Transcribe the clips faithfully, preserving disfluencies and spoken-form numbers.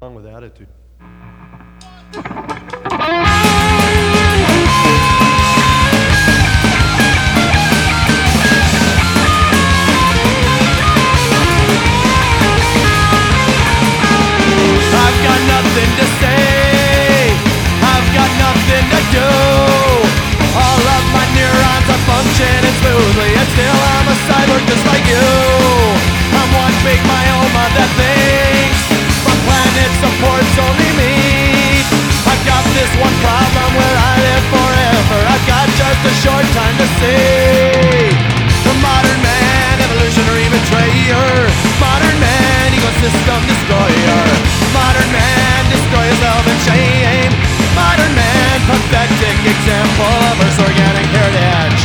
Song with attitude. I've got nothing to say, I've got nothing to do. All of my neurons are functioning smoothly, and still I'm a cyborg just like you. I'm one big myoma that thinks my planet supports only me. I've got this one problem, will I live forever? I've got just a short time to see. The modern man, evolutionary betrayer. Modern man, ecosystem destroyer. Modern man, destroy yourself in shame. Modern man, pathetic example of Earth's organic heritage.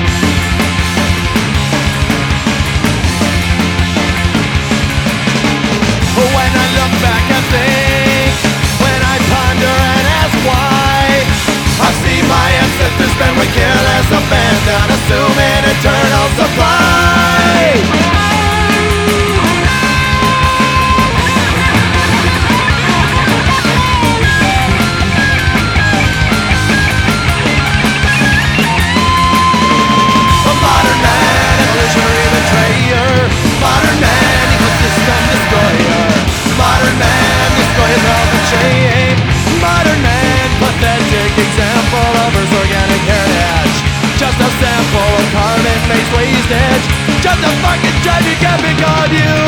When I look back and think, when I ponder and ask why, I see my ancestors spend with careless abandon, assuming eternal supply. Modern man, evolutionary betrayer. Modern man, ecosystem destroyer. Modern man, destroy yourself in shame. Modern man, pathetic example of Earth's organic heritage. Just a sample of carbon-based wastage. Just a fucking tragedy can be called you.